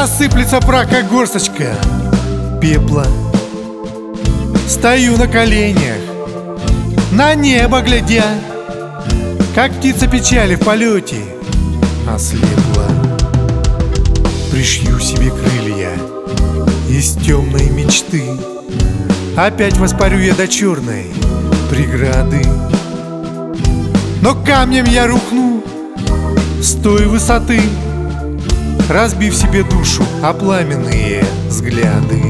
рассыплется прах, как горсточка пепла. Стою на коленях, на небо глядя, как птица печали в полете ослепла. Пришью себе крылья из темной мечты, опять воспарю я до черной преграды. Но камнем я рухну с той высоты, разбив себе душу о пламенные взгляды.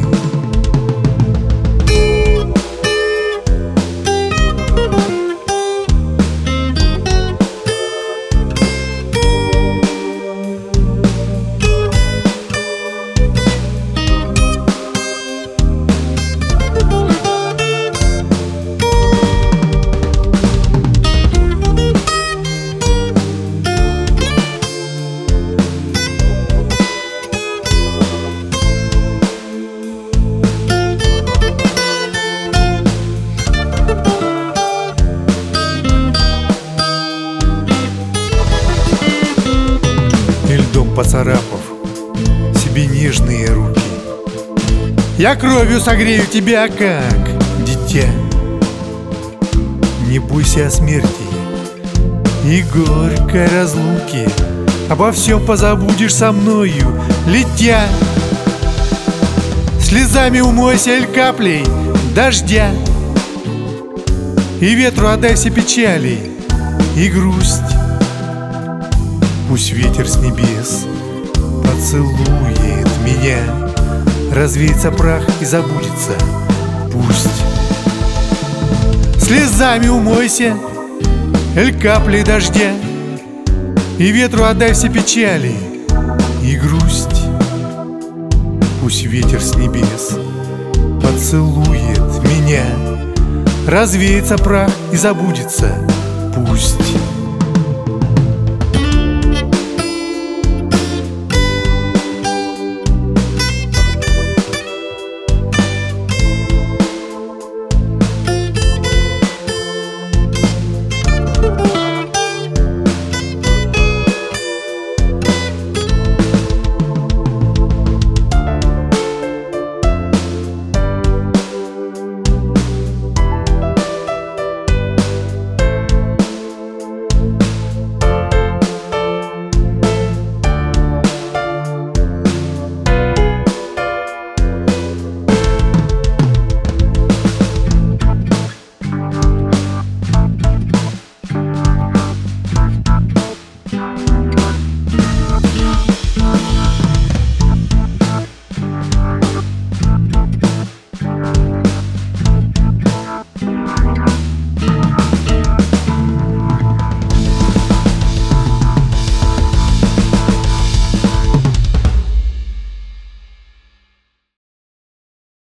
Поцарапав себе нежные руки, я кровью согрею тебя, как дитя. Не бойся о смерти и горькой разлуки, обо всем позабудешь со мною, летя. Слезами умойся или каплей дождя, и ветру отдай все печали и грусть. Пусть ветер с небес поцелует меня, развеется прах и забудется пусть. Слезами умойся, эль каплей дождя, и ветру отдай все печали и грусть. Пусть ветер с небес поцелует меня, развеется прах и забудется пусть.